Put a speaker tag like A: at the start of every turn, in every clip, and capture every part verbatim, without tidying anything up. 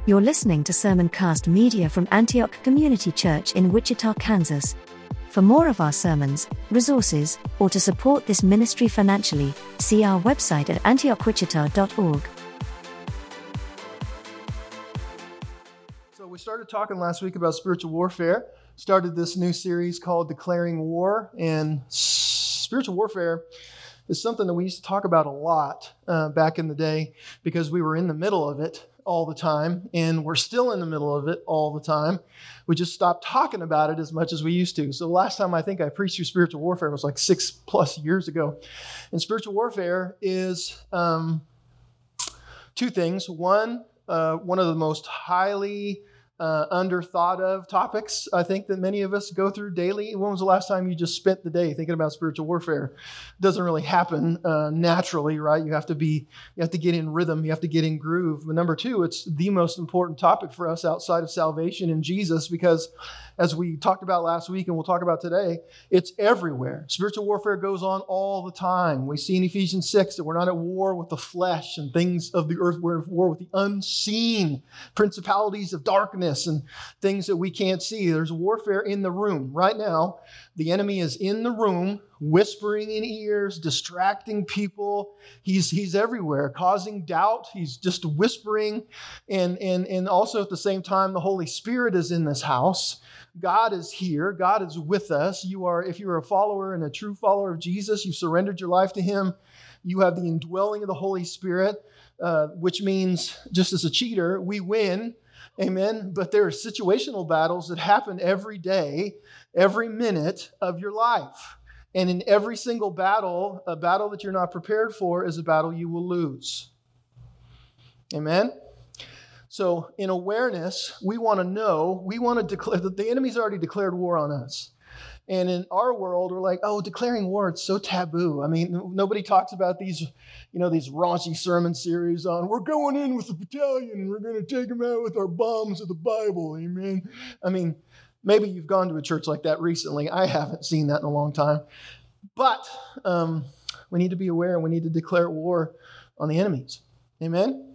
A: You're listening to Sermoncast Media from Antioch Community Church in Wichita, Kansas. For more of our sermons, resources, or to support this ministry financially, see our website at antioch wichita dot org.
B: So we started talking last week about spiritual warfare, started this new series called Declaring War, and spiritual warfare is something that we used to talk about a lot uh, back in the day because we were in the middle of it all the time, and we're still in the middle of it all the time. We just stopped talking about it as much as we used to. So the last time I think I preached through spiritual warfare was like six plus years ago. And spiritual warfare is um, two things. One, uh, one of the most highly uh, under-thought of topics, I think, that many of us go through daily. When was the last time you just spent the day thinking about spiritual warfare? It doesn't really happen uh, naturally, right? You have to be, you have to get in rhythm, you have to get in groove. But number two, it's the most important topic for us outside of salvation in Jesus, because as we talked about last week and we'll talk about today, it's everywhere. Spiritual warfare goes on all the time. We see in Ephesians six that we're not at war with the flesh and things of the earth. We're at war with the unseen principalities of darkness and things that we can't see. There's warfare in the room. Right now, the enemy is in the room, whispering in ears, distracting people. He's he's everywhere, causing doubt. He's just whispering. And, and, and also at the same time, the Holy Spirit is in this house. God is here. God is with us. You are, if you're a follower and a true follower of Jesus, you've surrendered your life to Him. You have the indwelling of the Holy Spirit, uh, which means, just as a cheater, we win. Amen. But there are situational battles that happen every day, every minute of your life. And in every single battle, a battle that you're not prepared for is a battle you will lose. Amen. So in awareness, we want to know, we want to declare that the enemy's already declared war on us. And in our world, we're like, oh, declaring war, it's so taboo. I mean, nobody talks about these, you know, these raunchy sermon series on, we're going in with the battalion and we're going to take them out with our bombs of the Bible. Amen. I mean, maybe you've gone to a church like that recently. I haven't seen that in a long time. But um, we need to be aware and we need to declare war on the enemies. Amen.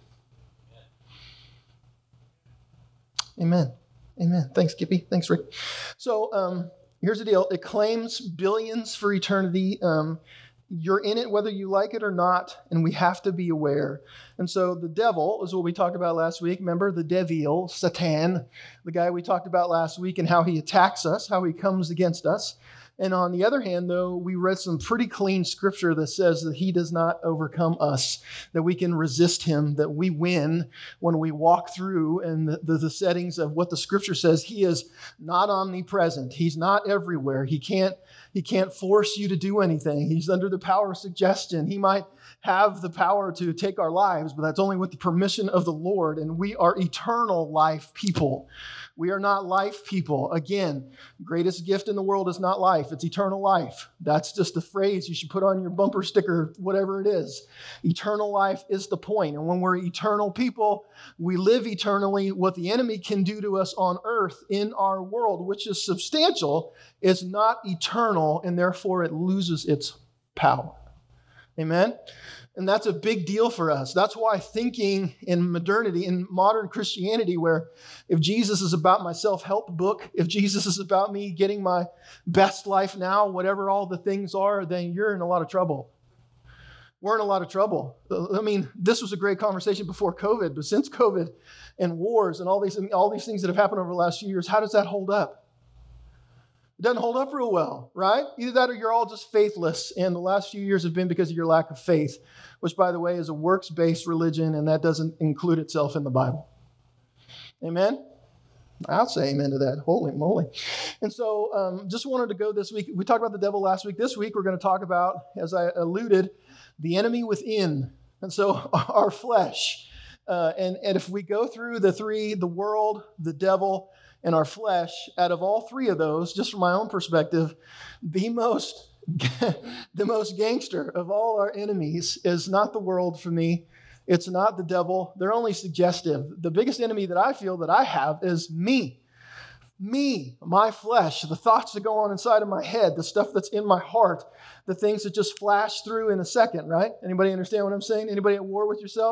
B: Amen. Amen. Thanks, Kippy. Thanks, Rick. So um, here's the deal. It claims billions for eternity. Um, you're in it whether you like it or not, and we have to be aware. And so the devil is what we talked about last week. Remember the devil, Satan, the guy we talked about last week, and how he attacks us, how he comes against us. And on the other hand, though, we read some pretty clean scripture that says that he does not overcome us, that we can resist him, that we win when we walk through and the, the, the settings of what the scripture says. He is not omnipresent. He's not everywhere. He can't, he can't force you to do anything. He's under the power of suggestion. He might have the power to take our lives, but that's only with the permission of the Lord. And we are eternal life people. We are not life people. Again, greatest gift in the world is not life. It's eternal life. That's just the phrase you should put on your bumper sticker, whatever it is. Eternal life is the point. And when we're eternal people, we live eternally. What the enemy can do to us on earth in our world, which is substantial, is not eternal, and therefore it loses its power. Amen? And that's a big deal for us. That's why thinking in modernity, in modern Christianity, where if Jesus is about my self-help book, if Jesus is about me getting my best life now, whatever all the things are, then you're in a lot of trouble. We're in a lot of trouble. I mean, this was a great conversation before COVID, but since COVID and wars and all these, all these things that have happened over the last few years, how does that hold up? It doesn't hold up real well, right? Either that or you're all just faithless, and the last few years have been because of your lack of faith, which, by the way, is a works-based religion, and that doesn't include itself in the Bible. Amen? I'll say amen to that. Holy moly. And so um, just wanted to go this week. We talked about the devil last week. This week we're going to talk about, as I alluded, the enemy within. And so our flesh. Uh, and, and if we go through the three, the world, the devil, and our flesh, out of all three of those, just from my own perspective, the most the most gangster of all our enemies is not the world for me. It's not the devil. They're only suggestive. The biggest enemy that I feel that I have is me. Me, my flesh, the thoughts that go on inside of my head, the stuff that's in my heart, the things that just flash through in a second, right? Anybody understand what I'm saying? Anybody at war with yourselves?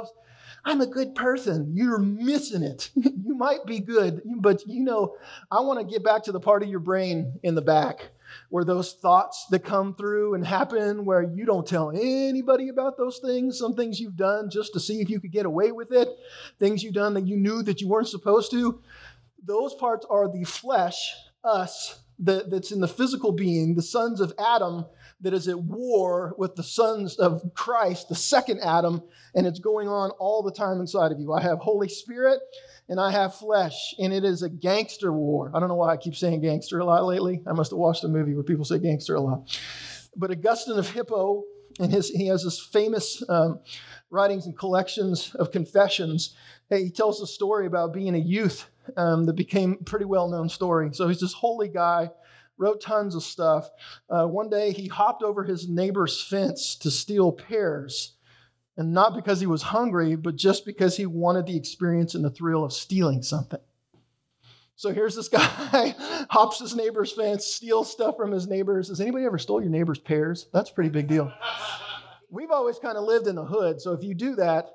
B: I'm a good person. You're missing it. You might be good, but you know, I want to get back to the part of your brain in the back where those thoughts that come through and happen where you don't tell anybody about those things, some things you've done just to see if you could get away with it, things you've done that you knew that you weren't supposed to. Those parts are the flesh, us, that, that's in the physical being, the sons of Adam, that is at war with the sons of Christ, the second Adam, and it's going on all the time inside of you. I have Holy Spirit and I have flesh, and it is a gangster war. I don't know why I keep saying gangster a lot lately. I must have watched a movie where people say gangster a lot. But Augustine of Hippo, and his, he has this famous um, writings and collections of confessions. Hey, he tells a story about being a youth um, that became a pretty well-known story. So he's this holy guy, wrote tons of stuff. Uh, one day he hopped over his neighbor's fence to steal pears. And not because he was hungry, but just because he wanted the experience and the thrill of stealing something. So here's this guy, hops his neighbor's fence, steals stuff from his neighbors. Has anybody ever stole your neighbor's pears? That's a pretty big deal. We've always kind of lived in the hood. So if you do that,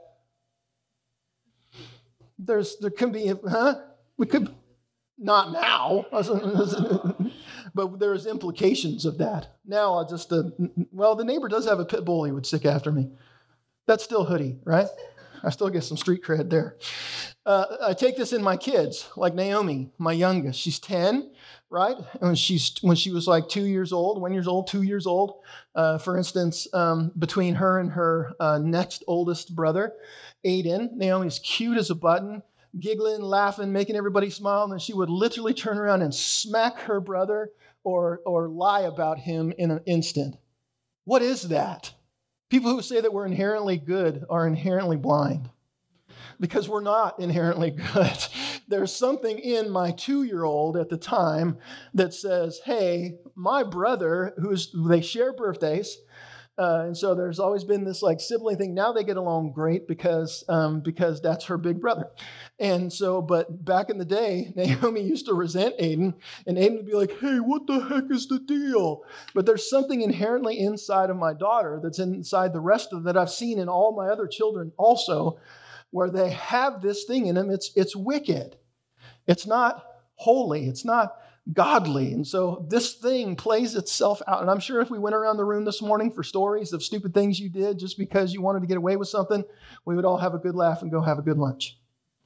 B: there's there can be, huh? We could, not now. But there's implications of that. Now I'll just, uh, well, the neighbor does have a pit bull he would stick after me. That's still hoodie, right? I still get some street cred there. Uh, I take this in my kids, like Naomi, my youngest. She's ten, right? And when, she's, when she was like two years old, one years old, two years old, uh, for instance, um, between her and her uh, next oldest brother, Aiden, Naomi's cute as a button, giggling, laughing, making everybody smile, and then she would literally turn around and smack her brother or, or lie about him in an instant. What is that? People who say that we're inherently good are inherently blind because we're not inherently good. There's something in my two-year-old at the time that says, hey, my brother, who's they share birthdays, Uh, and so there's always been this like sibling thing. Now they get along great because um, because that's her big brother. And so, but back in the day, Naomi used to resent Aiden, and Aiden would be like, hey, what the heck is the deal? But there's something inherently inside of my daughter that's inside the rest of that I've seen in all my other children also, where they have this thing in them. It's, it's wicked. It's not holy. It's not godly. And so this thing plays itself out. And I'm sure if we went around the room this morning for stories of stupid things you did just because you wanted to get away with something, we would all have a good laugh and go have a good lunch.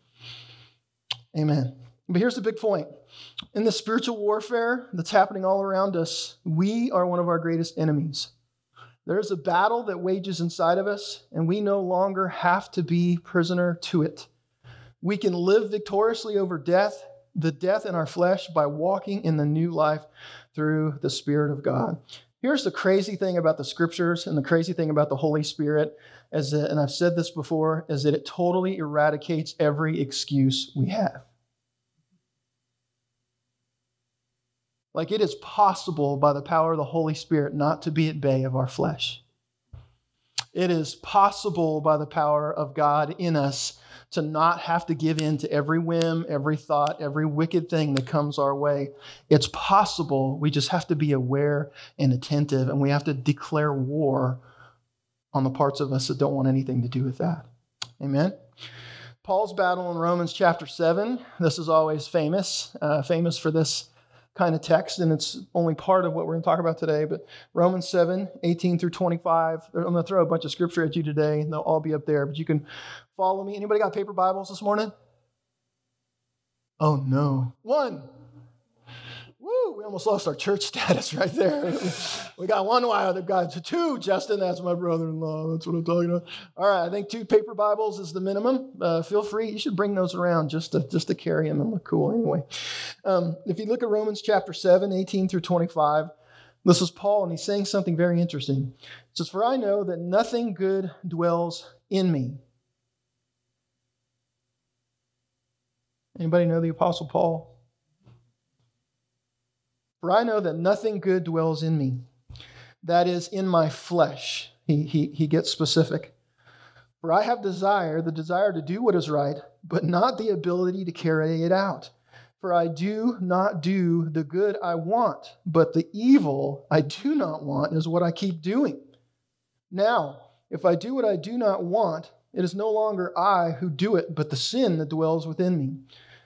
B: Amen. But here's the big point. In the spiritual warfare that's happening all around us, we are one of our greatest enemies. There's a battle that wages inside of us, and we no longer have to be prisoner to it. We can live victoriously over death, the death in our flesh, by walking in the new life through the Spirit of God. Here's the crazy thing about the Scriptures and the crazy thing about the Holy Spirit, is that, and I've said this before, is that it totally eradicates every excuse we have. Like it is possible by the power of the Holy Spirit not to be at bay of our flesh. It is possible by the power of God in us to not have to give in to every whim, every thought, every wicked thing that comes our way. It's possible. We just have to be aware and attentive, and we have to declare war on the parts of us that don't want anything to do with that. Amen? Paul's battle in Romans chapter seven, this is always famous, uh, famous for this kind of text, and it's only part of what we're going to talk about today, but Romans seven, eighteen through twenty-five. I'm going to throw a bunch of scripture at you today, and they'll all be up there, but you can follow me. Anybody got paper Bibles this morning? Oh, no. One. Woo, we almost lost our church status right there. We got one while the guy. Two, Justin, that's my brother-in-law. That's what I'm talking about. All right, I think two paper Bibles is the minimum. Uh, feel free. You should bring those around just to, just to carry them and look cool anyway. Um, if you look at Romans chapter seven, eighteen through twenty-five, this is Paul, and he's saying something very interesting. It says, "For I know that nothing good dwells in me." Anybody know the Apostle Paul? "For I know that nothing good dwells in me, that is, in my flesh." He, he, he gets specific. "For I have desire, the desire to do what is right, but not the ability to carry it out. For I do not do the good I want, but the evil I do not want is what I keep doing. Now, if I do what I do not want, It is no longer I who do it, but the sin that dwells within me.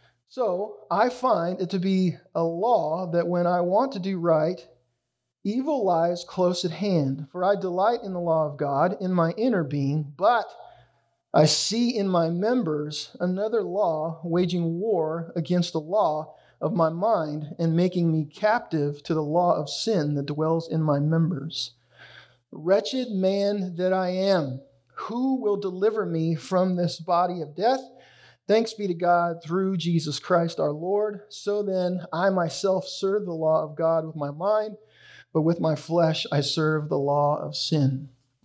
B: So I find it to be a law that when I want to do right, evil lies close at hand. For I delight in the law of God in my inner being, but I see in my members another law waging war against the law of my mind and making me captive to the law of sin that dwells in my members. Wretched man that I am, who will deliver me from this body of death? Thanks be to God through Jesus Christ our Lord. So then, I myself serve the law of God with my mind, but with my flesh I serve the law of sin.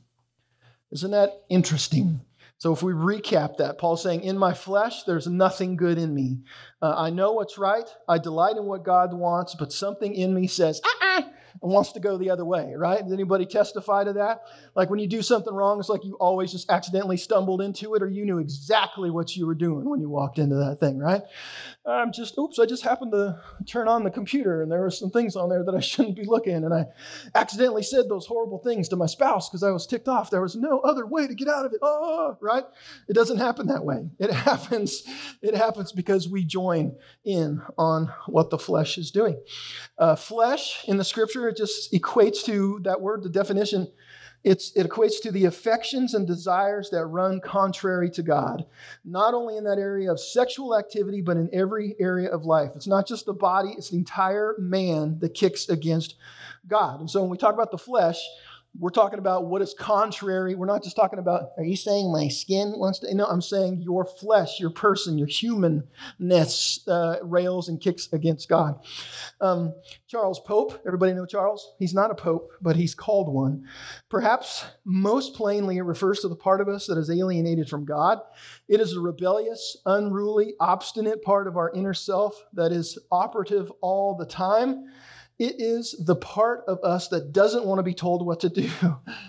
B: Isn't that interesting? So if we recap that, Paul's saying, in my flesh, there's nothing good in me. Uh, I know what's right. I delight in what God wants, but something in me says, uh-uh, and wants to go the other way, right? Does anybody testify to that? Like when you do something wrong, it's like you always just accidentally stumbled into it, or you knew exactly what you were doing when you walked into that thing, right? I'm just, oops, I just happened to turn on the computer and there were some things on there that I shouldn't be looking. And I accidentally said those horrible things to my spouse because I was ticked off. There was no other way to get out of it. Oh, right? It doesn't happen that way. It happens, it happens because we join in on what the flesh is doing. Uh, flesh in the scripture, it just equates to that word, the definition. It's, it equates to the affections and desires that run contrary to God, not only in that area of sexual activity, but in every area of life. It's not just the body, it's the entire man that kicks against God. And so when we talk about the flesh, we're talking about what is contrary. We're not just talking about, are you saying my skin wants to? No, I'm saying your flesh, your person, your humanness uh, rails and kicks against God. Um, Charles Pope, everybody know Charles? He's not a pope, but he's called one. Perhaps most plainly, it refers to the part of us that is alienated from God. It is a rebellious, unruly, obstinate part of our inner self that is operative all the time. It is the part of us that doesn't want to be told what to do.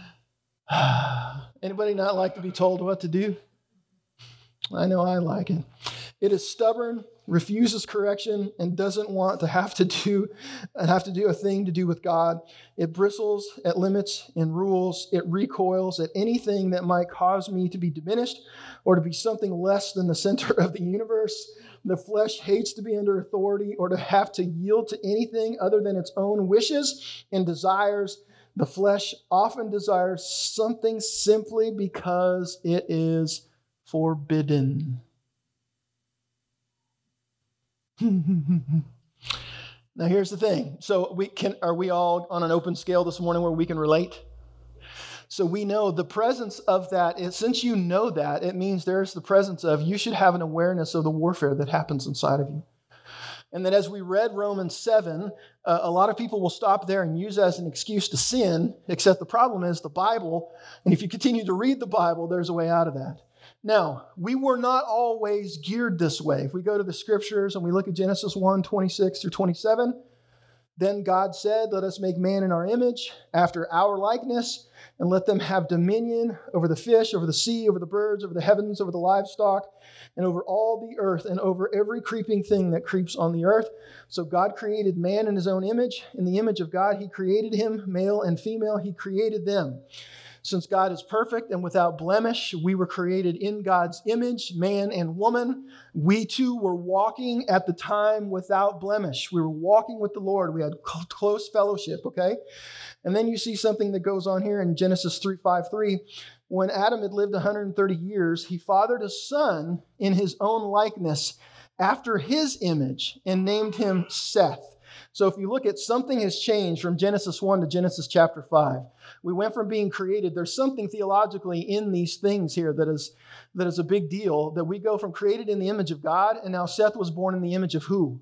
B: Anybody not like to be told what to do? I know I like it. It is stubborn, refuses correction, and doesn't want to have to do have to do a thing to do with God. It bristles at limits and rules. It recoils at anything that might cause me to be diminished or to be something less than the center of the universe. The flesh hates to be under authority or to have to yield to anything other than its own wishes and desires. The flesh often desires something simply because it is forbidden. Now here's the thing. So we can are we all on an open scale this morning where we can relate? So we know the presence of that, is, since you know that, it means there's the presence of, you should have an awareness of the warfare that happens inside of you. And that as we read Romans seven, uh, a lot of people will stop there and use that as an excuse to sin, except the problem is the Bible, and if you continue to read the Bible, there's a way out of that. Now, we were not always geared this way. If we go to the scriptures and we look at Genesis one, twenty-six through twenty-seven, then God said, let us make man in our image, after our likeness, and let them have dominion over the fish, over the sea, over the birds, over the heavens, over the livestock, and over all the earth, and over every creeping thing that creeps on the earth. So God created man in his own image. In the image of God, he created him, male and female, he created them. Since God is perfect and without blemish, we were created in God's image, man and woman. We too were walking at the time without blemish. We were walking with the Lord. We had close fellowship, okay? And then you see something that goes on here in Genesis three five three. When Adam had lived one hundred thirty years, he fathered a son in his own likeness after his image and named him Seth. So if you look at, something has changed from Genesis one to Genesis chapter five. We went from being created. There's something theologically in these things here that is, that is a big deal, that we go from created in the image of God, and now Seth was born in the image of who?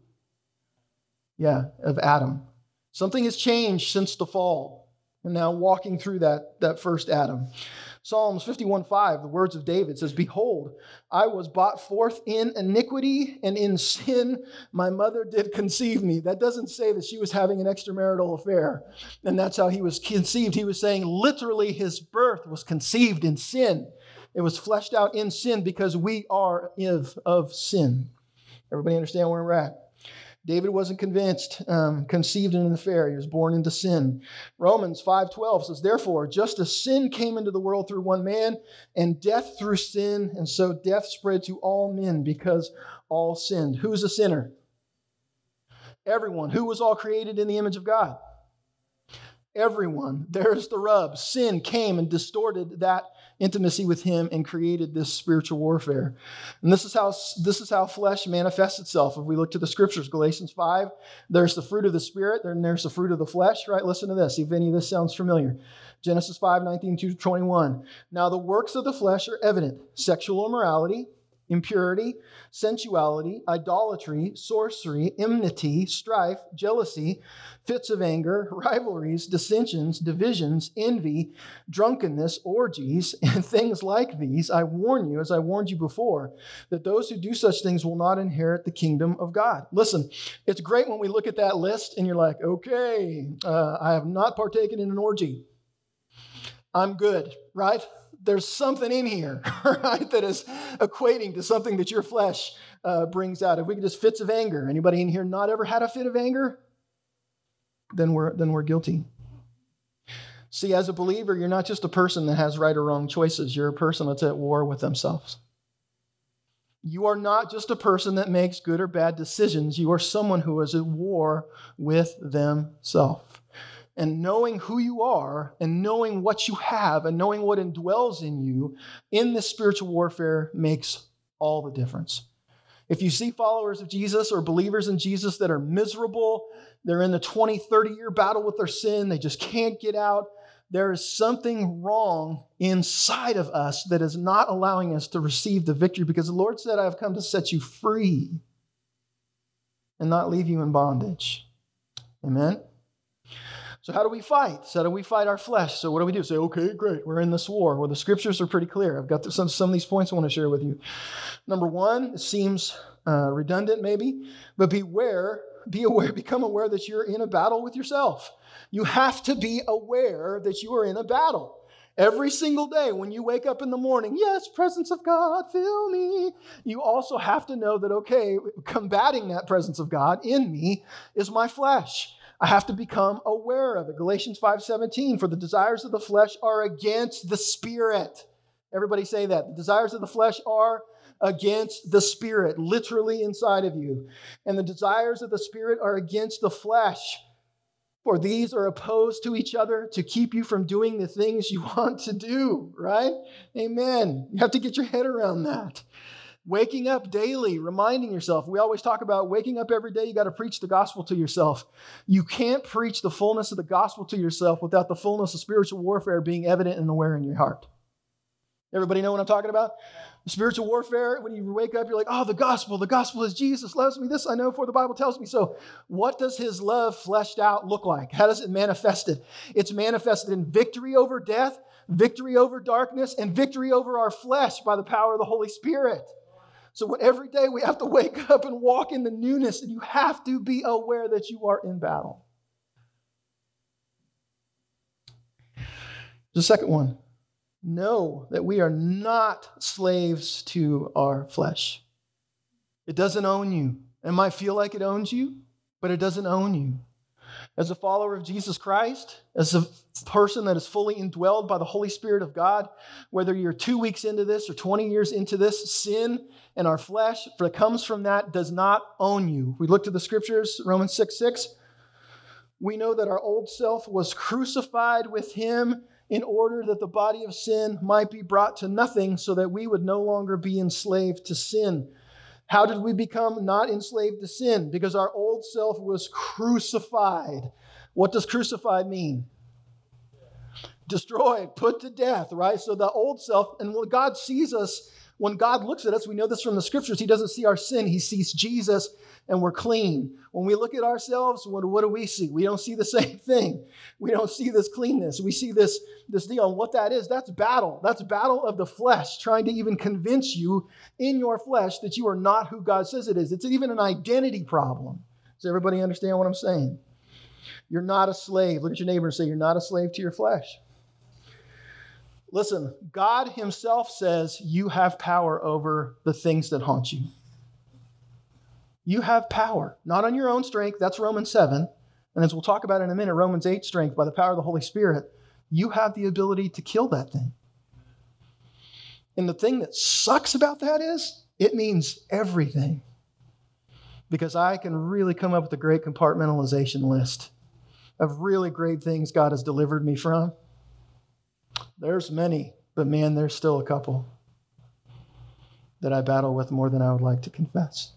B: Yeah, of Adam. Something has changed since the fall. And now walking through that, that first Adam. Psalms fifty-one five, the words of David says, behold, I was brought forth in iniquity, and in sin my mother did conceive me. That doesn't say that she was having an extramarital affair, and that's how he was conceived. He was saying literally his birth was conceived in sin. It was fleshed out in sin because we are of, of sin. Everybody understand where we're at? David wasn't convinced, um, conceived in an affair. He was born into sin. Romans five twelve says, therefore, just as sin came into the world through one man, and death through sin, and so death spread to all men because all sinned. Who's a sinner? Everyone. Who was all created in the image of God? Everyone. There's the rub. Sin came and distorted that intimacy with him and created this spiritual warfare. And this is how this is how flesh manifests itself. If we look to the scriptures, Galatians five, there's the fruit of the Spirit, then there's the fruit of the flesh, right? Listen to this, see if any of this sounds familiar. Genesis five, nineteen to twenty-one. Now the works of the flesh are evident: sexual immorality, impurity, sensuality, idolatry, sorcery, enmity, strife, jealousy, fits of anger, rivalries, dissensions, divisions, envy, drunkenness, orgies, and things like these. I warn you, as I warned you before, that those who do such things will not inherit the kingdom of God. Listen, it's great when we look at that list and you're like, okay, uh, I have not partaken in an orgy. I'm good, right? There's something in here, right, that is equating to something that your flesh uh, brings out. If we could just fits of anger, anybody in here not ever had a fit of anger? Then we're then we're guilty. See, as a believer, you're not just a person that has right or wrong choices. You're a person that's at war with themselves. You are not just a person that makes good or bad decisions. You are someone who is at war with themselves. And knowing who you are and knowing what you have and knowing what indwells in you in this spiritual warfare makes all the difference. If you see followers of Jesus or believers in Jesus that are miserable, they're in the twenty, thirty-year battle with their sin, they just can't get out, there is something wrong inside of us that is not allowing us to receive the victory, because the Lord said, I have come to set you free and not leave you in bondage. Amen? So how do we fight? So how do we fight our flesh? So what do we do? Say, okay, great, we're in this war. Well, the scriptures are pretty clear. I've got some, some of these points I want to share with you. Number one, it seems uh, redundant maybe, but beware, be aware, become aware that you're in a battle with yourself. You have to be aware that you are in a battle. Every single day when you wake up in the morning, yes, presence of God, fill me. You also have to know that, okay, combating that presence of God in me is my flesh. I have to become aware of it. Galatians five seventeen, for the desires of the flesh are against the Spirit. Everybody say that. The desires of the flesh are against the Spirit, literally inside of you. And the desires of the Spirit are against the flesh. For these are opposed to each other to keep you from doing the things you want to do, right? Amen. You have to get your head around that. Waking up daily, reminding yourself. We always talk about waking up every day. You got to preach the gospel to yourself. You can't preach the fullness of the gospel to yourself without the fullness of spiritual warfare being evident and aware in your heart. Everybody know what I'm talking about? Spiritual warfare, when you wake up, you're like, oh, the gospel, the gospel is Jesus loves me. This I know, for the Bible tells me so. What does his love fleshed out look like? How does it manifest it? It's manifested in victory over death, victory over darkness, and victory over our flesh by the power of the Holy Spirit. So when every day we have to wake up and walk in the newness, and you have to be aware that you are in battle. The second one. Know that we are not slaves to our flesh. It doesn't own you. It might feel like it owns you, but it doesn't own you. As a follower of Jesus Christ, as a person that is fully indwelled by the Holy Spirit of God, whether you're two weeks into this or twenty years into this, sin and our flesh that comes from that does not own you. We look to the scriptures, Romans six six. We know that our old self was crucified with him in order that the body of sin might be brought to nothing, so that we would no longer be enslaved to sin. How did we become not enslaved to sin? Because our old self was crucified. What does crucified mean? Destroyed, put to death, right? So the old self, and when God sees us, when God looks at us, we know this from the scriptures, he doesn't see our sin, he sees Jesus, and we're clean. When we look at ourselves, what, what do we see? We don't see the same thing. We don't see this cleanness. We see this, this deal. And what that is, that's battle. That's battle of the flesh, trying to even convince you in your flesh that you are not who God says it is. It's even an identity problem. Does everybody understand what I'm saying? You're not a slave. Look at your neighbor and say, you're not a slave to your flesh. Listen, God himself says you have power over the things that haunt you. You have power, not on your own strength. That's Romans seven. And as we'll talk about in a minute, Romans eight strength, by the power of the Holy Spirit. You have the ability to kill that thing. And the thing that sucks about that is it means everything. Because I can really come up with a great compartmentalization list of really great things God has delivered me from. There's many, but man, there's still a couple that I battle with more than I would like to confess.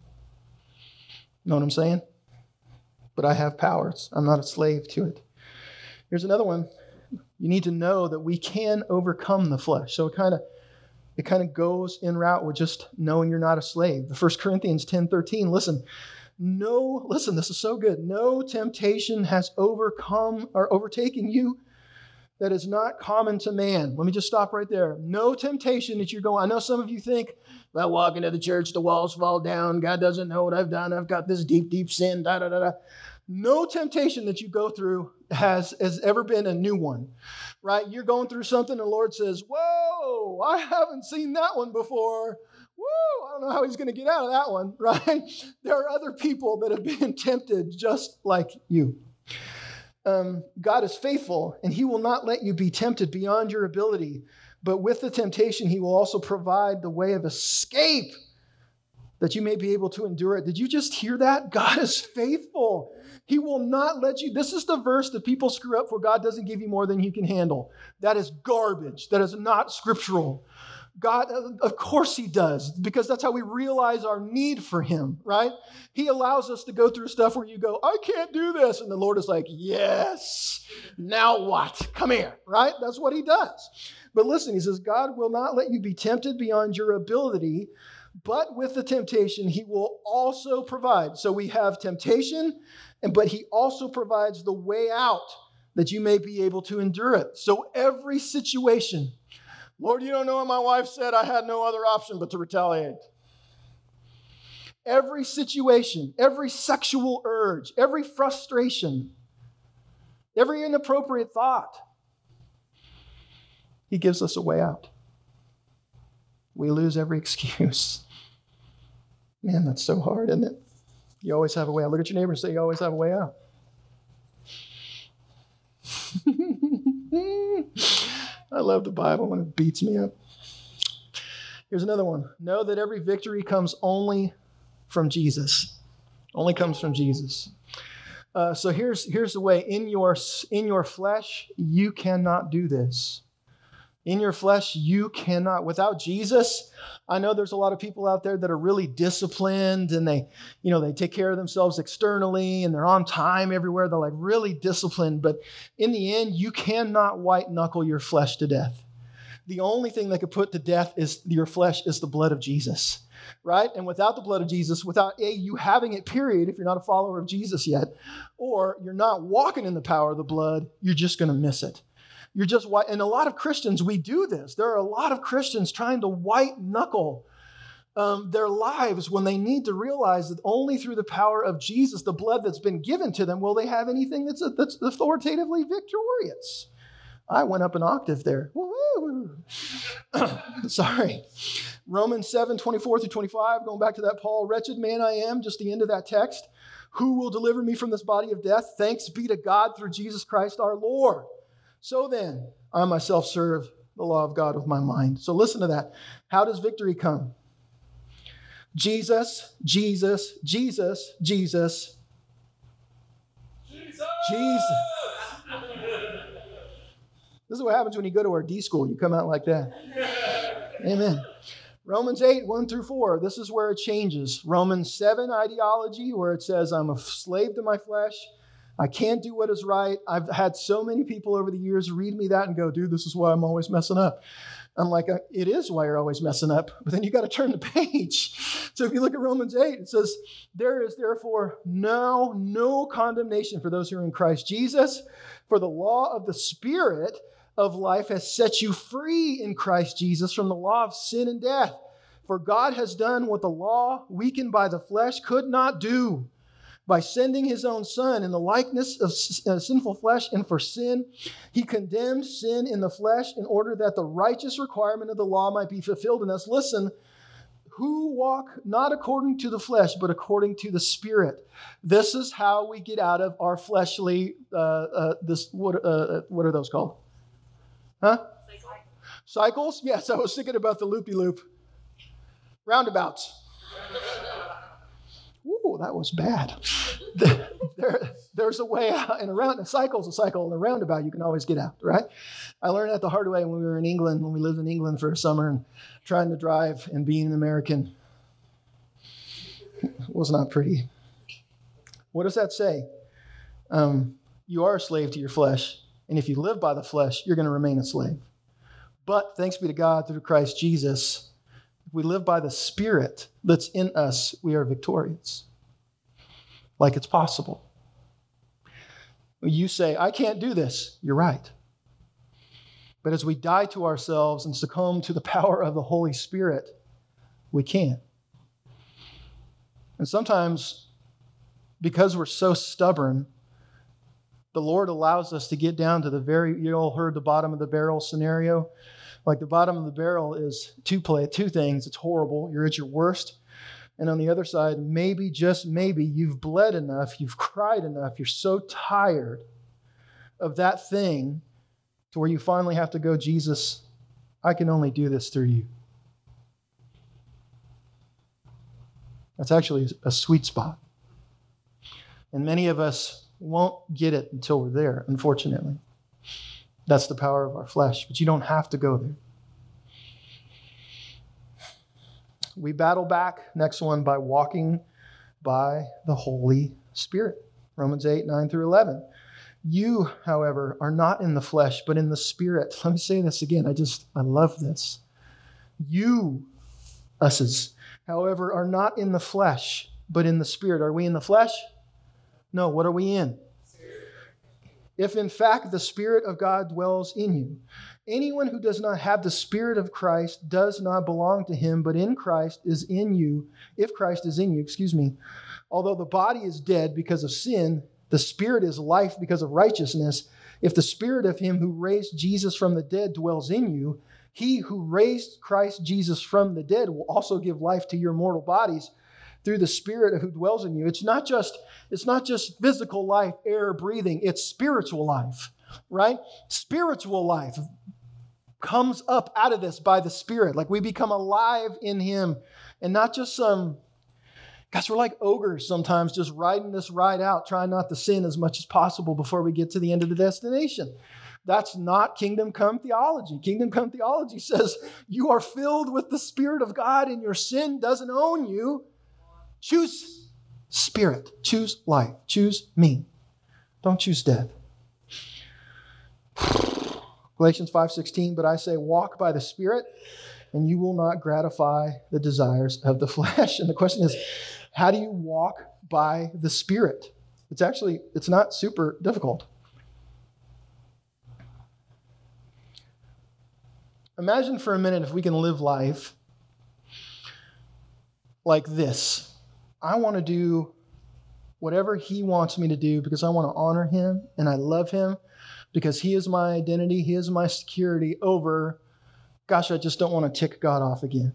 B: Know what I'm saying? But I have powers. I'm not a slave to it. Here's another one. You need to know that we can overcome the flesh. So it kind of it kind of goes in route with just knowing you're not a slave. The First Corinthians ten thirteen, listen, no, listen, this is so good. No temptation has overcome or overtaken you that is not common to man. Let me just stop right there. No temptation that you're going. I know some of you think, if I walk into the church, the walls fall down. God doesn't know what I've done. I've got this deep, deep sin. Da, da, da, da. No temptation that you go through has, has ever been a new one, right? You're going through something, and the Lord says, whoa, I haven't seen that one before. Woo, I don't know how he's going to get out of that one, right? There are other people that have been tempted just like you. Um, God is faithful, and he will not let you be tempted beyond your ability. But with the temptation, he will also provide the way of escape that you may be able to endure it. Did you just hear that? God is faithful. He will not let you. This is the verse that people screw up for. God doesn't give you more than you can handle. That is garbage. That is not scriptural. God, of course he does, because that's how we realize our need for him, right? He allows us to go through stuff where you go, I can't do this. And the Lord is like, yes, now what? Come here, right? That's what he does. But listen, he says, God will not let you be tempted beyond your ability, but with the temptation, he will also provide. So we have temptation, and but he also provides the way out that you may be able to endure it. So every situation, Lord, you don't know what my wife said. I had no other option but to retaliate. Every situation, every sexual urge, every frustration, every inappropriate thought, he gives us a way out. We lose every excuse. Man, that's so hard, isn't it? You always have a way out. Look at your neighbor and say, you always have a way out. I love the Bible when it beats me up. Here's another one. Know that every victory comes only from Jesus. Only comes from Jesus. Uh, so here's, here's the way. In your, in your flesh, you cannot do this. In your flesh, you cannot. Without Jesus, I know there's a lot of people out there that are really disciplined and they, you know, they take care of themselves externally and they're on time everywhere. They're like really disciplined. But in the end, you cannot white knuckle your flesh to death. The only thing that could put to death is your flesh is the blood of Jesus, right? And without the blood of Jesus, without A, you having it, period, if you're not a follower of Jesus yet, or you're not walking in the power of the blood, you're just going to miss it. You're just white. And a lot of Christians, we do this. There are a lot of Christians trying to white knuckle um, their lives when they need to realize that only through the power of Jesus, the blood that's been given to them, will they have anything that's, that's authoritatively victorious. I went up an octave there. Woo-hoo. Sorry. Romans seven, twenty-four through twenty-five, going back to that Paul, wretched man I am, just the end of that text. Who will deliver me from this body of death? Thanks be to God through Jesus Christ our Lord. So then, I myself serve the law of God with my mind. So listen to that. How does victory come? Jesus, Jesus, Jesus, Jesus. Jesus. Jesus. This is what happens when you go to our D school. You come out like that. Amen. Romans eight, one through four. This is where it changes. Romans seven ideology, where it says, I'm a slave to my flesh. I can't do what is right. I've had so many people over the years read me that and go, dude, this is why I'm always messing up. I'm like, it is why you're always messing up. But then you got to turn the page. So if you look at Romans eight, it says, there is therefore no, no condemnation for those who are in Christ Jesus. For the law of the Spirit of life has set you free in Christ Jesus from the law of sin and death. For God has done what the law, weakened by the flesh, could not do. By sending his own son in the likeness of sinful flesh, and for sin, he condemned sin in the flesh in order that the righteous requirement of the law might be fulfilled in us. Listen, who walk not according to the flesh, but according to the Spirit. This is how we get out of our fleshly, uh, uh, this what, uh, what are those called? Huh? Cycles? Yes, I was thinking about the loopy-loop. Roundabouts. Ooh, that was bad. there, there's a way out, and a round, a cycle's a cycle, and a roundabout you can always get out, right? I learned that the hard way when we were in England, when we lived in England for a summer and trying to drive and being an American. It was not pretty. What does that say? Um, you are a slave to your flesh, and if you live by the flesh, you're going to remain a slave. But thanks be to God through Christ Jesus, if we live by the Spirit that's in us, we are victorious. Like it's possible. You say, I can't do this. You're right. But as we die to ourselves and succumb to the power of the Holy Spirit, we can. And sometimes, because we're so stubborn, the Lord allows us to get down to the very, you all heard the bottom of the barrel scenario. Like the bottom of the barrel is two play, two things. It's horrible. You're at your worst. And on the other side, maybe, just maybe, you've bled enough, you've cried enough, you're so tired of that thing to where you finally have to go, Jesus, I can only do this through you. That's actually a sweet spot. And many of us won't get it until we're there, unfortunately. That's the power of our flesh, but you don't have to go there. We battle back, next one, by walking by the Holy Spirit. Romans eight, nine through eleven. You, however, are not in the flesh, but in the Spirit. Let me say this again. I just, I love this. You, us's, however, are not in the flesh, but in the Spirit. Are we in the flesh? No, what are we in? If in fact the Spirit of God dwells in you. Anyone who does not have the Spirit of Christ does not belong to him, but in Christ is in you, if Christ is in you, excuse me. Although the body is dead because of sin, the Spirit is life because of righteousness. If the Spirit of him who raised Jesus from the dead dwells in you, he who raised Christ Jesus from the dead will also give life to your mortal bodies through the Spirit who dwells in you. It's not just, it's not just physical life, air, breathing. It's spiritual life, right? Spiritual life comes up out of this by the Spirit. Like we become alive in him and not just some, gosh, we're like ogres sometimes just riding this ride out, trying not to sin as much as possible before we get to the end of the destination. That's not kingdom come theology. Kingdom come theology says you are filled with the Spirit of God and your sin doesn't own you. Choose Spirit. Choose life. Choose me. Don't choose death. Galatians five sixteen, but I say walk by the Spirit and you will not gratify the desires of the flesh. And the question is, how do you walk by the Spirit? It's actually, it's not super difficult. Imagine for a minute if we can live life like this. I want to do whatever he wants me to do because I want to honor him and I love him because he is my identity, he is my security over, gosh, I just don't want to tick God off again.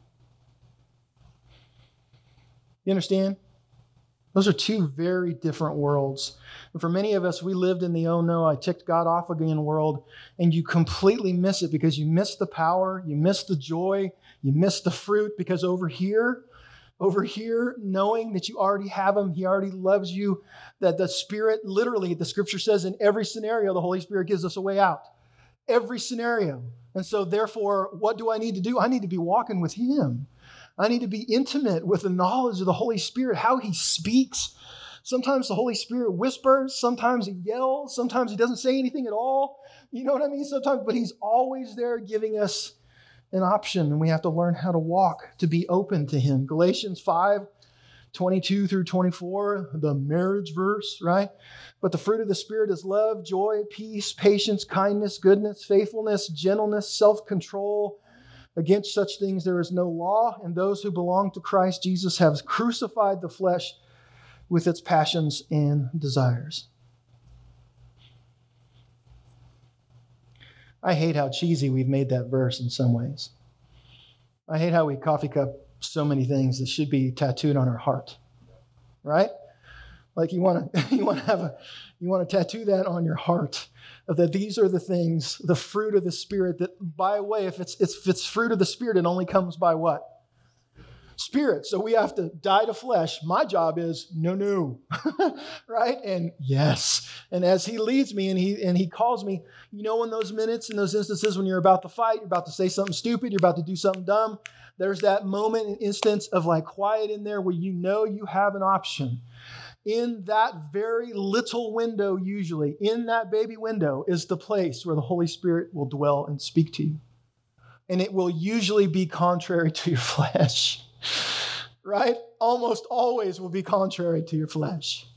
B: You understand? Those are two very different worlds. And for many of us, we lived in the, oh no, I ticked God off again world, and you completely miss it because you miss the power, you miss the joy, you miss the fruit, because over here, over here, knowing that you already have him, he already loves you, that the Spirit, literally, the scripture says in every scenario, the Holy Spirit gives us a way out. Every scenario. And so therefore, what do I need to do? I need to be walking with him. I need to be intimate with the knowledge of the Holy Spirit, how he speaks. Sometimes the Holy Spirit whispers, sometimes he yells, sometimes he doesn't say anything at all. You know what I mean? Sometimes, but he's always there giving us an option, and we have to learn how to walk, to be open to him. Galatians five, twenty-two through twenty-four, the marriage verse, right? But the fruit of the Spirit is love, joy, peace, patience, kindness, goodness, faithfulness, gentleness, self-control. Against such things there is no law, and those who belong to Christ Jesus have crucified the flesh with its passions and desires. I hate how cheesy we've made that verse in some ways. I hate how we coffee cup so many things that should be tattooed on our heart, right? Like you want to you want to have a you want to tattoo that on your heart, that these are the things, the fruit of the Spirit. That, by the way, if it's, it's if it's fruit of the Spirit, it only comes by what? Spirit. So we have to die to flesh. My job is no, no, right? And yes. And as He leads me and He and He calls me, you know, in those minutes, in those instances when you're about to fight, you're about to say something stupid, you're about to do something dumb. There's that moment and instance of like quiet in there where you know you have an option. In that very little window, usually in that baby window, is the place where the Holy Spirit will dwell and speak to you. And it will usually be contrary to your flesh. Right? Almost always will be contrary to your flesh.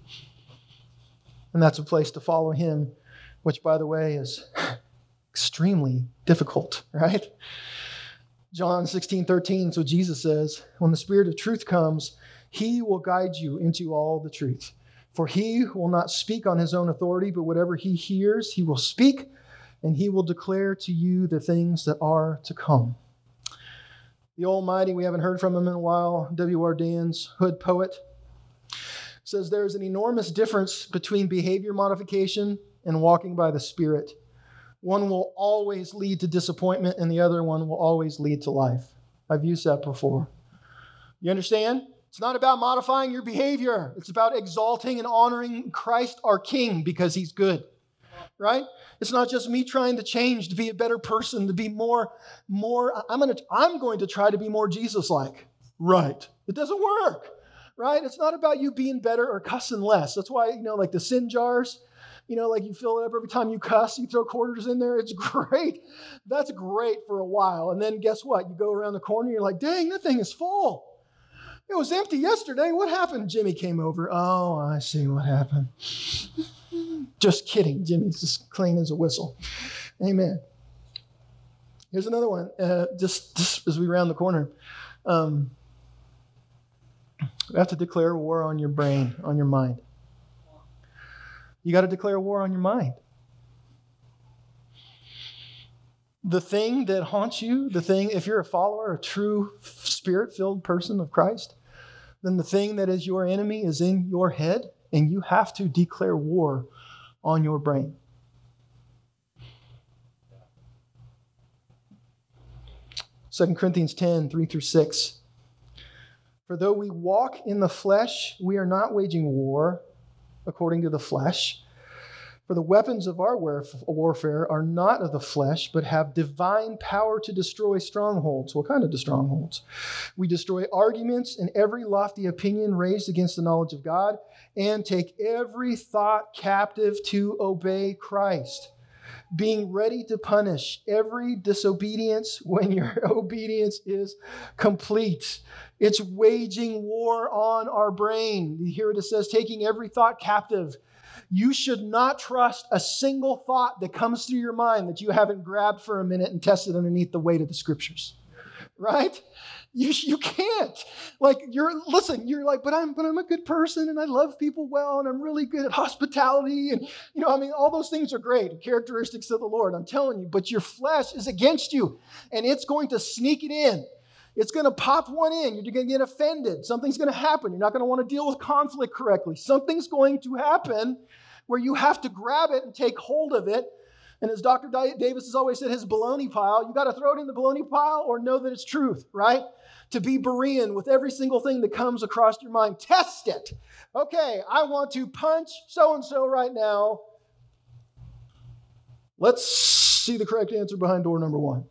B: And that's a place to follow Him, which, by the way, is extremely difficult, right? John sixteen thirteen, so Jesus says, when the Spirit of truth comes, He will guide you into all the truth. For He will not speak on His own authority, but whatever He hears, He will speak, and He will declare to you the things that are to come. The Almighty, we haven't heard from him in a while, W R Dan's Hood poet, says there is an enormous difference between behavior modification and walking by the Spirit. One will always lead to disappointment, and the other one will always lead to life. I've used that before. You understand? It's not about modifying your behavior. It's about exalting and honoring Christ our King because He's good. Right? It's not just me trying to change, to be a better person, to be more, more, I'm going to, I'm going to try to be more Jesus-like. Right. It doesn't work. Right? It's not about you being better or cussing less. That's why, you know, like the sin jars, you know, like you fill it up every time you cuss, you throw quarters in there. It's great. That's great for a while. And then guess what? You go around the corner, you're like, dang, that thing is full. It was empty yesterday. What happened? Jimmy came over. Oh, I see what happened. Just kidding. Jimmy's just clean as a whistle. Amen. Here's another one. Uh, just, just as we round the corner. Um, we have to declare war on your brain, on your mind. You got to declare war on your mind. The thing that haunts you, the thing, if you're a follower, a true Spirit-filled person of Christ, then the thing that is your enemy is in your head, and you have to declare war on your brain. Second Corinthians ten, three through six. For though we walk in the flesh, we are not waging war according to the flesh. For the weapons of our warfare are not of the flesh, but have divine power to destroy strongholds. What kind of strongholds? We destroy arguments and every lofty opinion raised against the knowledge of God, and take every thought captive to obey Christ, being ready to punish every disobedience when your obedience is complete. It's waging war on our brain. You hear what it says, taking every thought captive. You should not trust a single thought that comes through your mind that you haven't grabbed for a minute and tested underneath the weight of the Scriptures, right? You you can't. Like you're listen. You're like, but I'm but I'm a good person and I love people well and I'm really good at hospitality and you know I mean all those things are great characteristics of the Lord. I'm telling you, but your flesh is against you and it's going to sneak it in. It's going to pop one in. You're going to get offended. Something's going to happen. You're not going to want to deal with conflict correctly. Something's going to happen where you have to grab it and take hold of it. And as Doctor Davis has always said, his baloney pile, you got to throw it in the baloney pile or know that it's truth, right? To be Berean with every single thing that comes across your mind. Test it. Okay, I want to punch so-and-so right now. Let's see the correct answer behind door number one.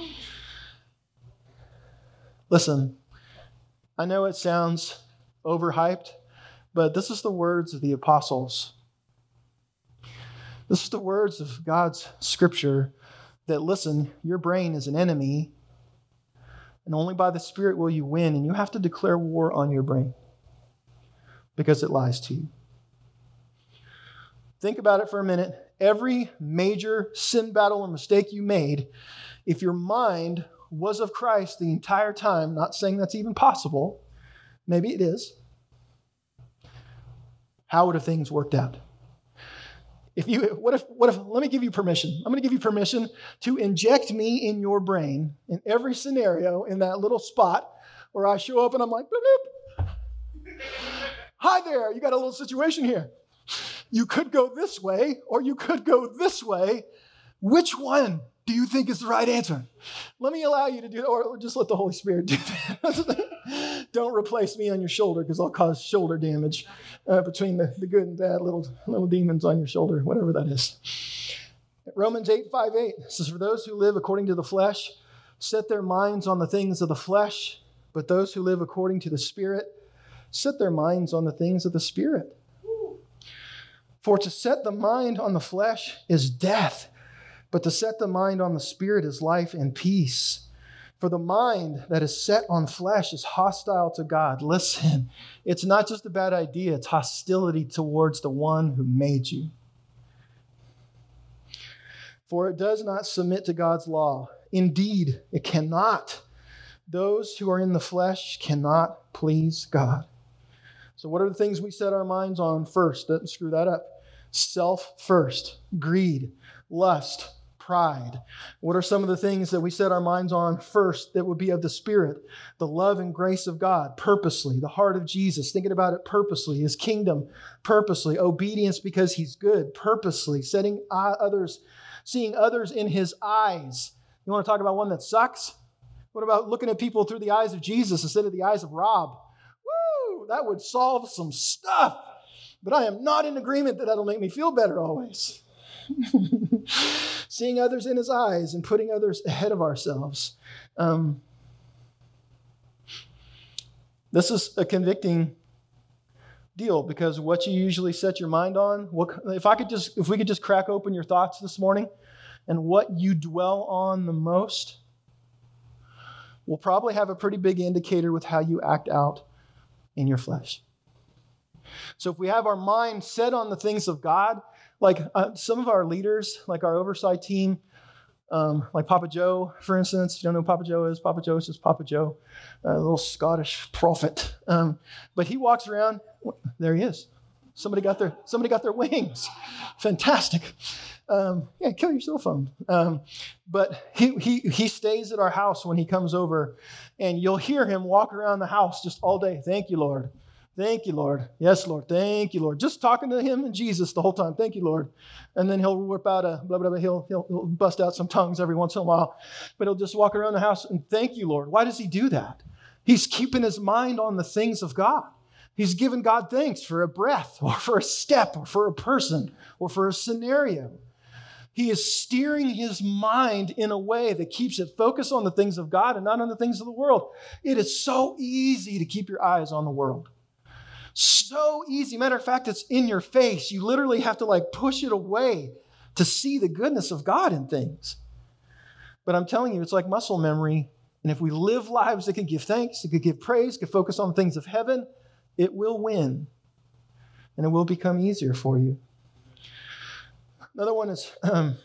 B: Listen, I know it sounds overhyped, but this is the words of the apostles. This is the words of God's Scripture that, listen, your brain is an enemy, and only by the Spirit will you win, and you have to declare war on your brain because it lies to you. Think about it for a minute. Every major sin battle or mistake you made, if your mind was of Christ the entire time, not saying that's even possible, maybe it is, how would have things worked out? If you, what if, what if, let me give you permission. I'm going to give you permission to inject me in your brain in every scenario in that little spot Or I show up and I'm like, bloop, bloop. Hi there, you got a little situation here. You could go this way or you could go this way. Which one do you think is the right answer? Let me allow you to do that, or just let the Holy Spirit do that. Don't replace me on your shoulder because I'll cause shoulder damage uh, between the, the good and bad little, little demons on your shoulder, whatever that is. Romans eight, five, eight says, for those who live according to the flesh, set their minds on the things of the flesh, but those who live according to the Spirit, set their minds on the things of the Spirit. For to set the mind on the flesh is death, but to set the mind on the Spirit is life and peace. For the mind that is set on flesh is hostile to God. Listen, it's not just a bad idea, it's hostility towards the one who made you. For it does not submit to God's law. Indeed, it cannot. Those who are in the flesh cannot please God. So what are the things we set our minds on first? Doesn't screw that up. Self first, greed, lust, pride. What are some of the things that we set our minds on first that would be of the Spirit? The love and grace of God, purposely. The heart of Jesus, thinking about it purposely. His kingdom, purposely. Obedience because he's good, purposely. Setting others, seeing others in his eyes. You want to talk about one that sucks? What about looking at people through the eyes of Jesus instead of the eyes of Rob? Woo! That would solve some stuff. But I am not in agreement that that'll make me feel better always. Seeing others in his eyes and putting others ahead of ourselves. Um, this is a convicting deal because what you usually set your mind on, what, if I could just, if we could just crack open your thoughts this morning and what you dwell on the most, we'll probably have a pretty big indicator with how you act out in your flesh. So if we have our mind set on the things of God, like uh, some of our leaders, like our oversight team, um, like Papa Joe, for instance. If you don't know who Papa Joe is, Papa Joe is just Papa Joe, a little Scottish prophet. Um, but he walks around, there he is. Somebody got their, somebody got their wings. Fantastic. Um, yeah, kill your cell phone. Um, but he, he, he stays at our house when he comes over, and you'll hear him walk around the house just all day. Thank you, Lord. Thank you, Lord. Yes, Lord. Thank you, Lord. Just talking to him and Jesus the whole time. Thank you, Lord. And then he'll whip out a blah, blah, blah. He'll, he'll, he'll bust out some tongues every once in a while. But he'll just walk around the house and thank you, Lord. Why does he do that? He's keeping his mind on the things of God. He's giving God thanks for a breath or for a step or for a person or for a scenario. He is steering his mind in a way that keeps it focused on the things of God and not on the things of the world. It is so easy to keep your eyes on the world. So easy. Matter of fact, it's in your face. You literally have to like push it away to see the goodness of God in things. But I'm telling you, it's like muscle memory. And if we live lives that can give thanks, that can give praise, can focus on things of heaven, it will win. And it will become easier for you. Another one is, um,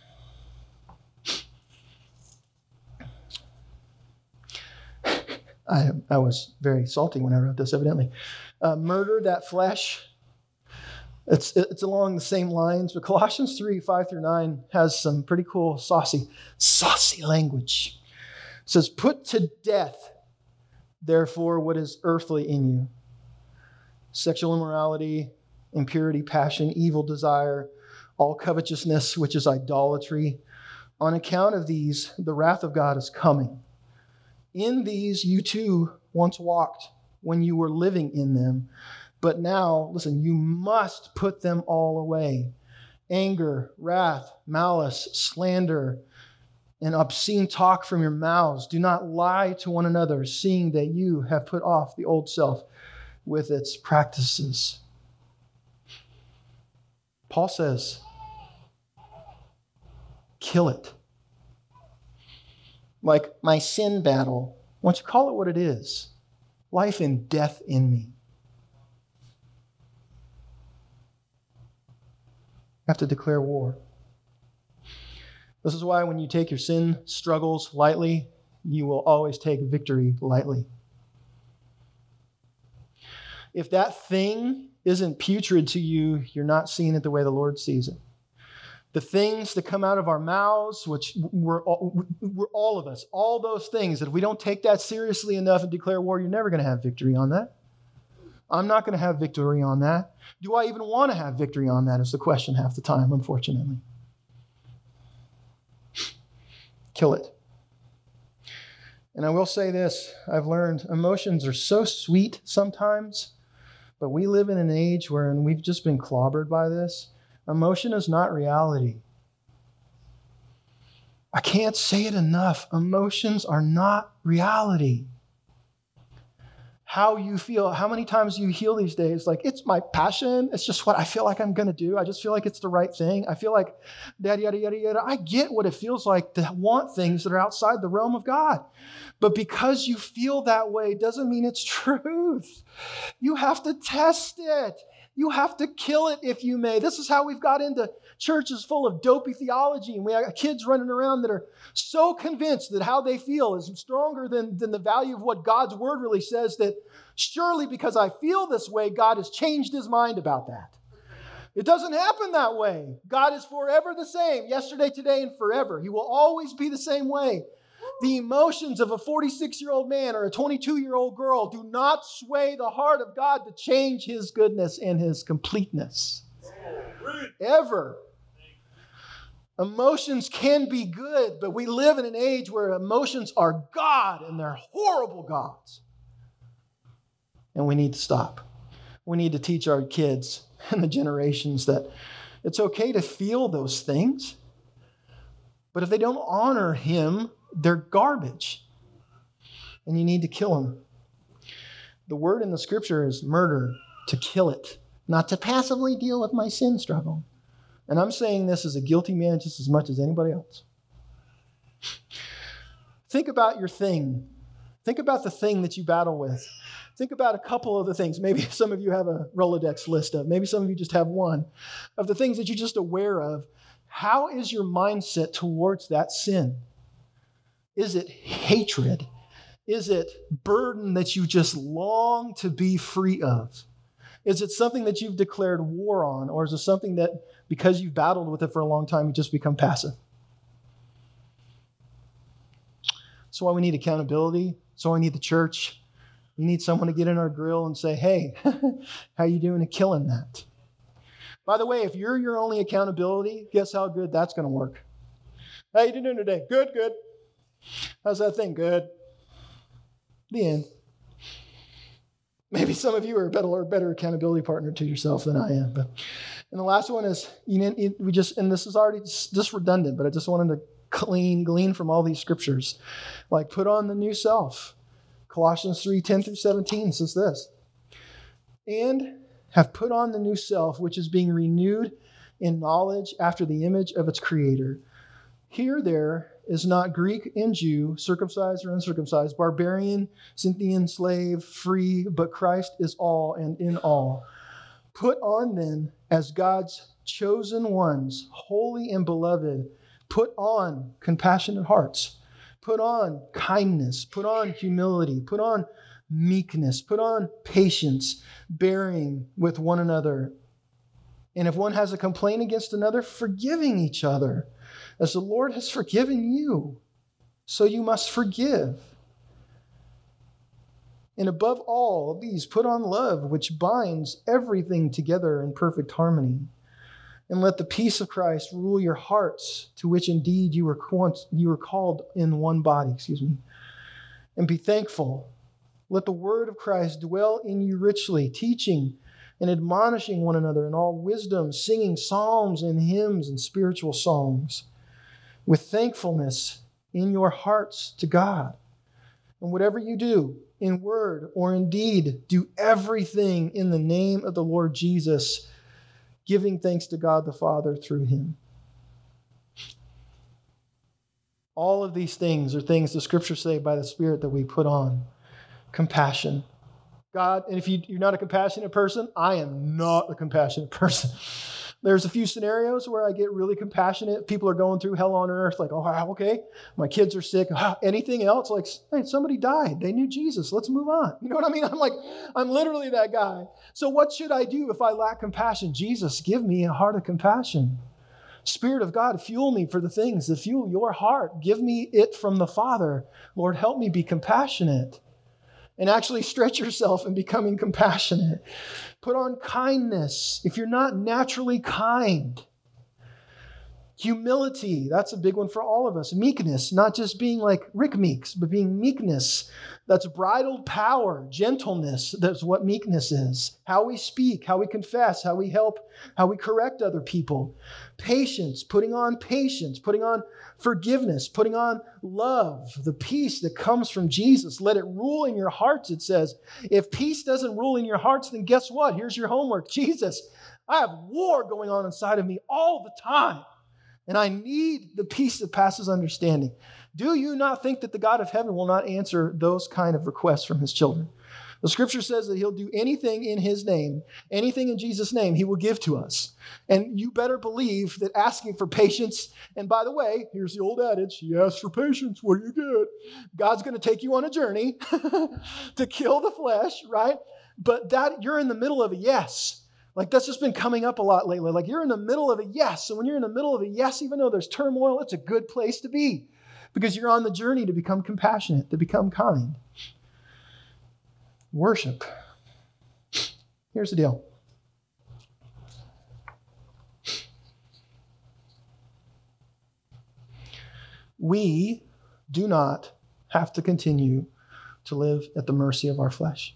B: I, I was very salty when I wrote this, evidently. Uh, murder that flesh. It's, it's along the same lines, but Colossians three, five through nine has some pretty cool saucy, saucy language. It says, put to death, therefore, what is earthly in you. Sexual immorality, impurity, passion, evil desire, all covetousness, which is idolatry. On account of these, the wrath of God is coming. In these you too once walked when you were living in them. But now, listen, you must put them all away. Anger, wrath, malice, slander, and obscene talk from your mouths. Do not lie to one another, seeing that you have put off the old self with its practices. Paul says, kill it. Like my sin battle. Why don't you call it what it is? Life and death in me. You have to declare war. This is why when you take your sin struggles lightly, you will always take victory lightly. If that thing isn't putrid to you, you're not seeing it the way the Lord sees it. The things that come out of our mouths, which we're all, we're all of us, all those things, that if we don't take that seriously enough and declare war, you're never going to have victory on that. I'm not going to have victory on that. Do I even want to have victory on that is the question half the time, unfortunately. Kill it. And I will say this, I've learned emotions are so sweet sometimes, but we live in an age where, and we've just been clobbered by this, emotion is not reality. I can't say it enough. Emotions are not reality. How you feel, how many times you heal these days, like, it's my passion. It's just what I feel like I'm going to do. I just feel like it's the right thing. I feel like, yada, yada, yada, yada. I get what it feels like to want things that are outside the realm of God. But because you feel that way doesn't mean it's truth. You have to test it. You have to kill it if you may. This is how we've got into churches full of dopey theology, and we have kids running around that are so convinced that how they feel is stronger than, than the value of what God's word really says, that surely because I feel this way, God has changed his mind about that. It doesn't happen that way. God is forever the same, yesterday, today, and forever. He will always be the same way. The emotions of a forty-six-year-old man or a twenty-two-year-old girl do not sway the heart of God to change his goodness and his completeness. Ever. Emotions can be good, but we live in an age where emotions are God, and they're horrible gods. And we need to stop. We need to teach our kids and the generations that it's okay to feel those things, but if they don't honor him, they're garbage, and you need to kill them. The word in the scripture is murder, to kill it, not to passively deal with my sin struggle. And I'm saying this as a guilty man just as much as anybody else. Think about your thing. Think about the thing that you battle with. Think about a couple of the things. Maybe some of you have a Rolodex list of, maybe some of you just have one, of the things that you're just aware of. How is your mindset towards that sin? Is it hatred? Is it burden that you just long to be free of? Is it something that you've declared war on? Or is it something that, because you've battled with it for a long time, you just become passive? That's why we need accountability. That's why we need the church. We need someone to get in our grill and say, hey, how you doing at killing that? By the way, if you're your only accountability, guess how good that's going to work? How you doing today? Good, good. How's that thing? Good. The end. Maybe some of you are a better, better accountability partner to yourself than I am. But, and the last one is, you know, we just, and this is already just redundant, but I just wanted to clean, glean from all these scriptures. Like, put on the new self. Colossians three, ten through seventeen says this. And have put on the new self, which is being renewed in knowledge after the image of its creator. Here there is not Greek and Jew, circumcised or uncircumcised, barbarian, Scythian, slave, free, but Christ is all and in all. Put on then, as God's chosen ones, holy and beloved, put on compassionate hearts, put on kindness, put on humility, put on meekness, put on patience, bearing with one another. And if one has a complaint against another, forgiving each other. As the Lord has forgiven you, so you must forgive. And above all these, put on love, which binds everything together in perfect harmony. And let the peace of Christ rule your hearts, to which indeed you were, you were called in one body. Excuse me. And be thankful. Let the word of Christ dwell in you richly, teaching and admonishing one another in all wisdom, singing psalms and hymns and spiritual songs, with thankfulness in your hearts to God. And whatever you do, in word or in deed, do everything in the name of the Lord Jesus, giving thanks to God the Father through him. All of these things are things the scriptures say by the Spirit that we put on. Compassion. God, and if you, you're not a compassionate person, I am not a compassionate person. There's a few scenarios where I get really compassionate. People are going through hell on earth, like, oh, okay, my kids are sick. Anything else? Like, hey, somebody died. They knew Jesus. Let's move on. You know what I mean? I'm like, I'm literally that guy. So what should I do if I lack compassion? Jesus, give me a heart of compassion. Spirit of God, fuel me for the things that fuel your heart. Give me it from the Father. Lord, help me be compassionate. And actually stretch yourself in becoming compassionate. Put on kindness if you're not naturally kind. Humility, that's a big one for all of us. Meekness, not just being like Rick Meeks, but being meekness. That's bridled power, gentleness. That's what meekness is. How we speak, how we confess, how we help, how we correct other people. Patience, putting on patience, putting on forgiveness, putting on love, the peace that comes from Jesus. Let it rule in your hearts, it says. If peace doesn't rule in your hearts, then guess what? Here's your homework. Jesus, I have war going on inside of me all the time. And I need the peace that passes understanding. Do you not think that the God of heaven will not answer those kind of requests from his children? The scripture says that he'll do anything in his name, anything in Jesus' name, he will give to us. And you better believe that asking for patience, and by the way, here's the old adage, you ask for patience, what do you get? God's going to take you on a journey to kill the flesh, right? But that you're in the middle of a yes. Like that's just been coming up a lot lately. Like you're in the middle of a yes. So when you're in the middle of a yes, even though there's turmoil, it's a good place to be because you're on the journey to become compassionate, to become kind. Worship. Here's the deal. We do not have to continue to live at the mercy of our flesh.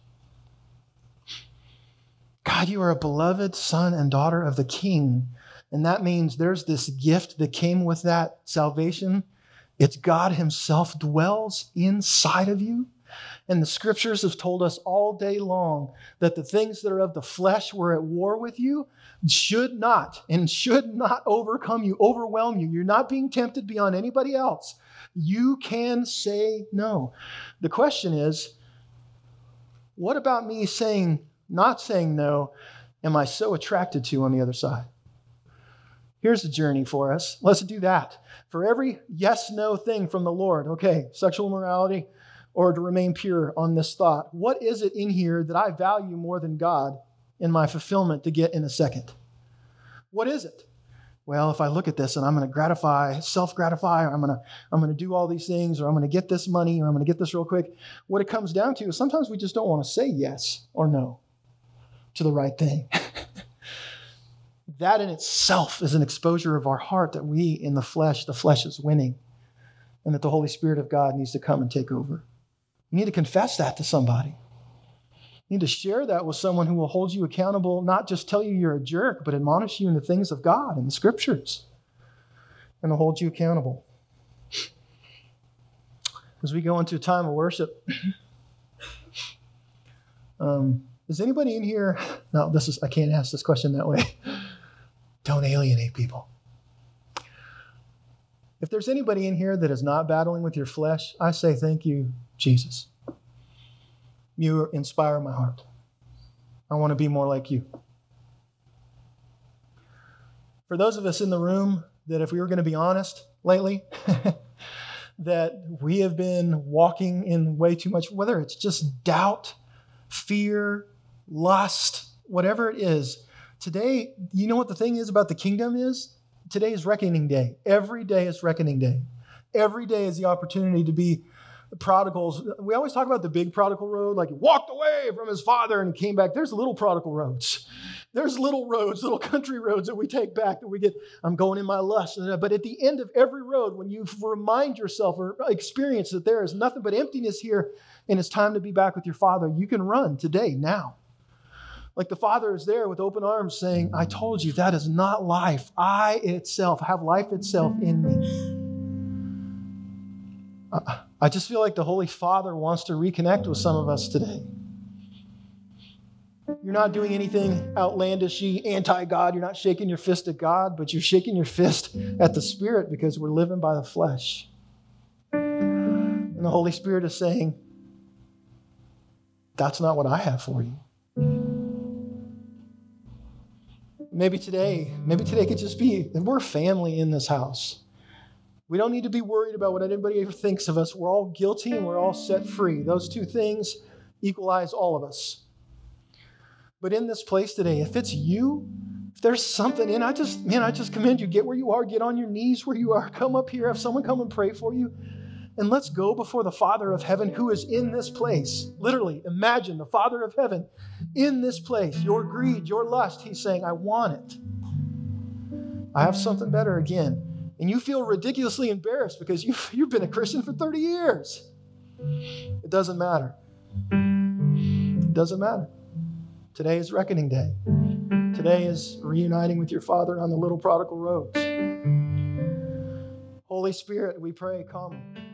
B: God, you are a beloved son and daughter of the King. And that means there's this gift that came with that salvation. It's God himself dwells inside of you. And the scriptures have told us all day long that the things that are of the flesh were at war with you should not and should not overcome you, overwhelm you. You're not being tempted beyond anybody else. You can say no. The question is, what about me saying Not saying no, am I so attracted to on the other side? Here's the journey for us. Let's do that. For every yes, no thing from the Lord, okay, sexual immorality or to remain pure on this thought, what is it in here that I value more than God in my fulfillment to get in a second? What is it? Well, if I look at this and I'm going to gratify, self-gratify, or I'm going to I'm going to do all these things, or I'm going to get this money, or I'm going to get this real quick, what it comes down to is sometimes we just don't want to say yes or no to the right thing. That in itself is an exposure of our heart that we in the flesh, the flesh is winning, and that the Holy Spirit of God needs to come and take over. You need to confess that to somebody. You need to share that with someone who will hold you accountable, not just tell you you're a jerk, but admonish you in the things of God and the scriptures, and to hold you accountable. As we go into a time of worship, um, Is anybody in here? No, this is, I can't ask this question that way. Don't alienate people. If there's anybody in here that is not battling with your flesh, I say thank you, Jesus. You inspire my heart. I want to be more like you. For those of us in the room that if we were going to be honest lately, that we have been walking in way too much, whether it's just doubt, fear, lust, whatever it is. Today, you know what the thing is about the kingdom is? Today is reckoning day. Every day is reckoning day. Every day is the opportunity to be prodigals. We always talk about the big prodigal road, like he walked away from his father and came back. There's little prodigal roads. There's little roads, little country roads that we take back that we get, I'm going in my lust. But at the end of every road, when you remind yourself or experience that there is nothing but emptiness here and it's time to be back with your Father, you can run today, now. Like the Father is there with open arms saying, I told you that is not life. I itself have life itself in me. I just feel like the Holy Father wants to reconnect with some of us today. You're not doing anything outlandishly anti-God. You're not shaking your fist at God, but you're shaking your fist at the Spirit because we're living by the flesh. And the Holy Spirit is saying, that's not what I have for you. Maybe today, maybe today could just be that we're family in this house. We don't need to be worried about what anybody ever thinks of us. We're all guilty and we're all set free. Those two things equalize all of us. But in this place today, if it's you If there's something in, I just, man, I just commend you. Get where you are. Get on your knees where you are. Come up here. Have someone come and pray for you. And let's go before the Father of heaven who is in this place. Literally, imagine the Father of heaven in this place. Your greed, your lust. He's saying, I want it. I have something better again. And you feel ridiculously embarrassed because you've, you've been a Christian for thirty years. It doesn't matter. It doesn't matter. Today is reckoning day. Today is reuniting with your Father on the little prodigal roads. Holy Spirit, we pray, come.